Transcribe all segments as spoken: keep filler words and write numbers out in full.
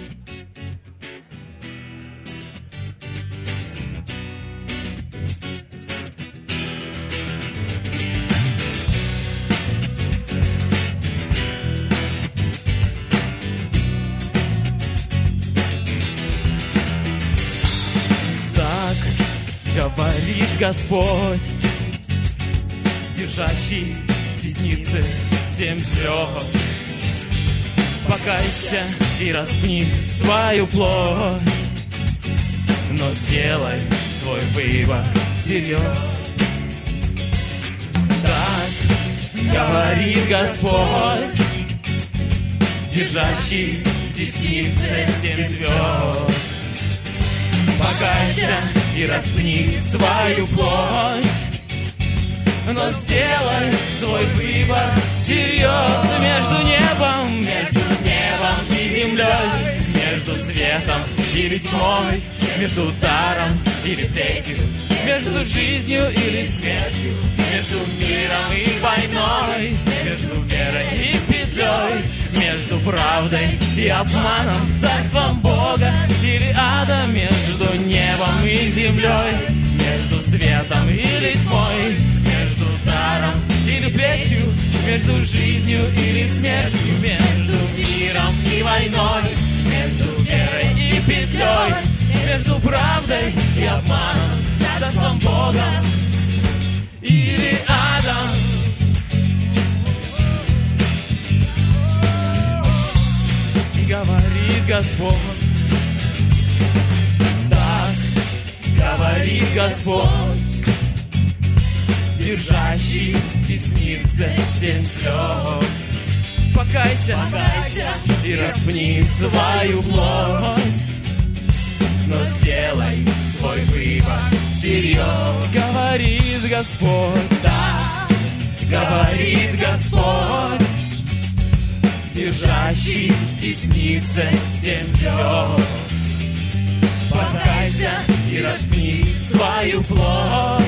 Говорит Господь, держащий в деснице семь звезд. Покайся и распни свою плоть, но сделай свой выбор всерьез. Так говорит Господь, держащий в деснице семь звезд. Покайся и распни свою плоть, но сделай свой выбор всерьез. Между небом, между небом и землей, между светом или тьмой, между даром или плетью, между жизнью или смертью, между миром и войной, между верой и петлей, между правдой и обманом, царством Бога или ада, между небом и землей, между светом или тьмой, между даром или плетью, между жизнью или смертью, между миром и войной, между верой и петлей, между правдой и обманом, царством Бога или адом. Говорит Господь, так говорит Господь, держащий в деснице семь звезд. Покайся, покайся и распни свою плоть, но сделай свой выбор всерьез. Говорит Господь, так говорит Господь, держащий в деснице семь звезд. Покайся и распни свою плоть,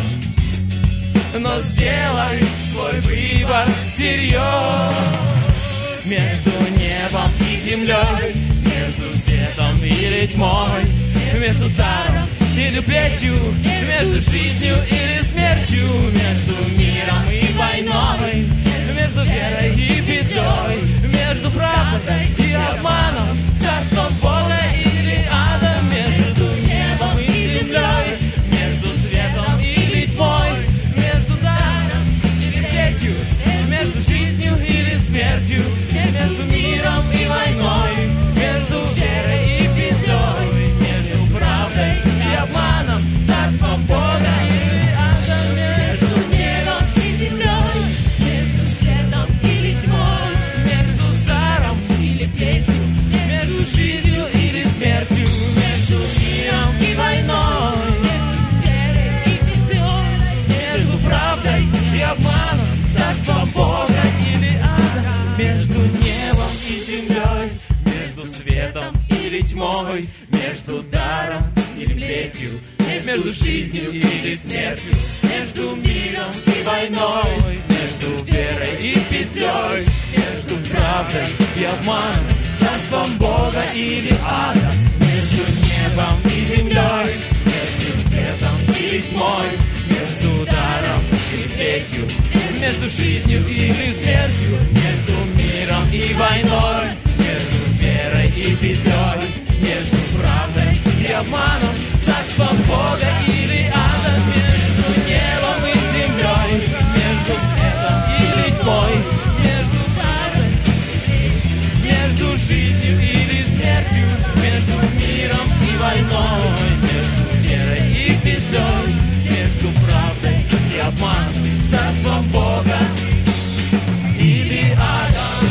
но сделай свой выбор всерьез. Между небом и землей, между светом или тьмой, между даром или плетью, между жизнью или смертью, между миром и войной, между верой и петлей, между правдой и обманом, царством Бога или адом, между небом и землей, между светом или тьмой, между даром или плетью, между жизнью или смертью, между миром и войной, между верой и петлей, между правдой и обманом, царством Бога или адом, между небом и землей, между светом или тьмой, между даром или плетью, между жизнью или смертью, между миром и войной, между верой и петлей, между правдой и обманом, царством Бога или адом, между небом и землей, между светом или тьмой, между даром или плетью, между жизнью или смертью, между миром и войной, между верой и петлей, между правдой и обманом, царством Бога или ада, между небом и землей, между светом или тьмой, между даром или плетью, между жизнью или смертью, между миром и войной, между верой и петлей, между правдой и обманом, царством Бога или ада, между небом и землей, между светом или тьмой, между правдой, между жизнью или смертью, между миром и войной, между верой и петлей, между правдой и обманом, царством Бога или адом.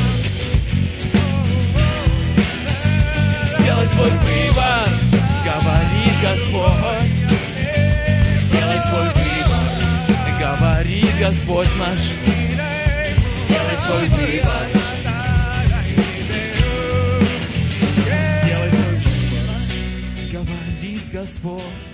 Сделай свой выбор, говорит Господь. Сделай свой выбор, говорит Господь наш. Сделай свой выбор. Сделай свой выбор, говорит Господь.